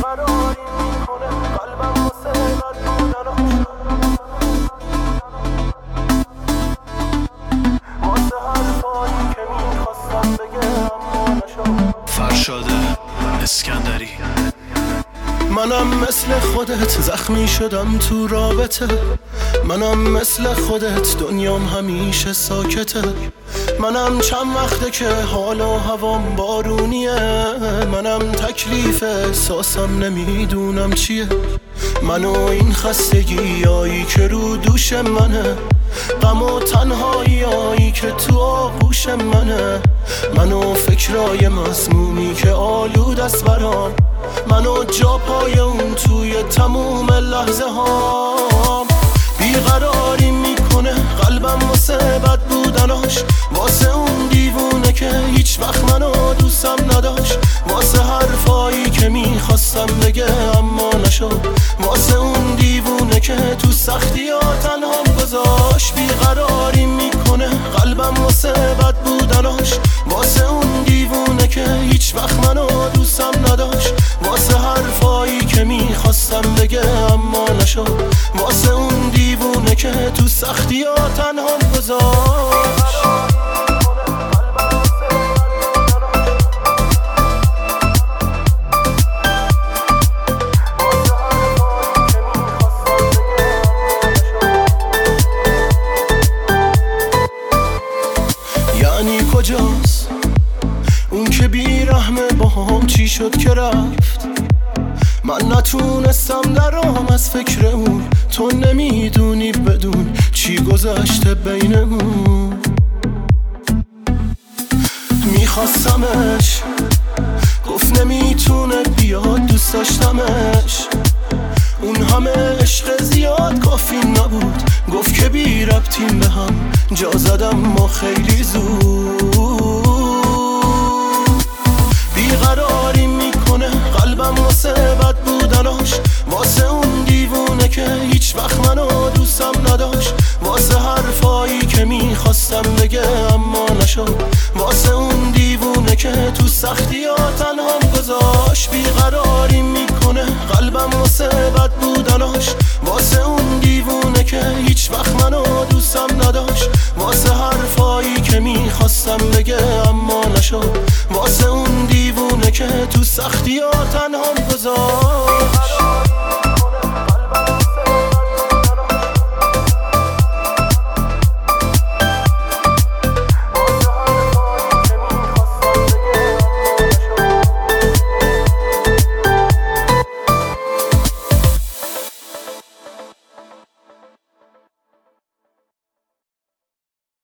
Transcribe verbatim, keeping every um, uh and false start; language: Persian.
بیقراری میکنه قلبم واسه بد بودناش، واسه حرفایی که میخواستم بگم اما نشد. فرشاد اسکندری. منم مثل خودت زخمی شدم تو رابطه، منم مثل خودت دنیام همیشه ساکته، منم چند وقته که حال و هوام بارونیه، منم تکلیف احساسم نمیدونم چیه، منو این خستگیایی که رو دوش منه، غم و تنهاییایی که تو آغوش منه، منو فکرای مسمومی که آلود است برام، منو جا پای اون توی تموم لحظه هام. بیقراری میکنه قلبم واسه بد بودناش، واسه اون دیوونه که هیچ وقت منو دوستم نداشت، واسه حرفایی که میخواستم بگه اما نشد، واسه اون دیوونه که تو سختی ها تنهام گذاشت. بیقراری میکنه قلبم واسه بد بودناش، واسه اون دیوونه که هیچ وقت منو دوستم نداشت، واسه حرفایی که میخواستم بگه اما نشد، واسه اون دیوونه که تو سختی ها تنهام گذاشت. یعنی کجاست اون که بیرحمه باهام چی شد که رفت، من نتونستم درام از فکر اون، تو نمیدونی بدون چی گذشته بینمون. میخواستمش گفت نمیتونه بیاد، دوست داشتمش اون همه عشق زیاد کافی نبود، گفت که بی ربطیم به هم، جا زدم ما خیلی زود. بیقراری میکنه قلبم واسه بد بودناش، واسه اون دیوونه که هیچ وقت منو دوستم نداشت، واسه حرفایی که میخواستم بگه اما نشد، واسه اون دیوونه که تو سختی ها تنهام گذاشت. بیقراری میکنه قلبم واسه بد بودناش، واسه اون دیوونه که هیچ وقت منو دوستم نداشت، واسه حرفایی که میخواستم بگه اما نشد، واسه اون دیوونه که تو سختی ها تنهام گذاشت.